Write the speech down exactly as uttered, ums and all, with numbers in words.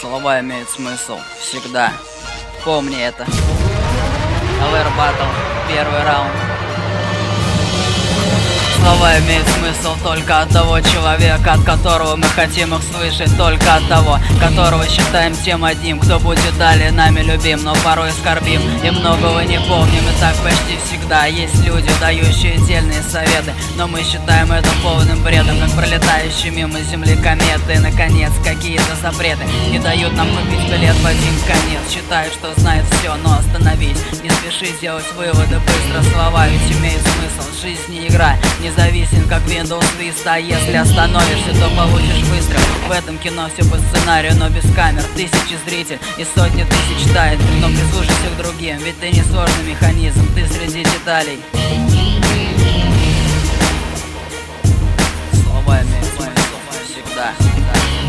Слова имеют смысл всегда. Помни это. эл эр Battle, первый раунд. Слова имеют смысл только от того человека, от которого мы хотим их слышать, только от того, которого считаем тем одним, кто будет далее нами любим, но порой скорбим и многого не помним. И так почти всегда есть люди, дающие дельные советы, но мы считаем это полным бредом, как пролетающие мимо земли кометы. И наконец какие-то запреты не дают нам купить билет в один конец. Считают, что знает все, но остановись, не спеши делать выводы быстро. Слова ведь имеют смысл, жизнь не игра, не зависим как Windows Vista. Если остановишься, то получишь выстрел. В этом кино все по сценарию, но без камер. Тысячи зрителей и сотни тысяч тает, но прислушайся к другим, ведь ты не сложный механизм, ты среди деталей. Слова имеют смысл всегда.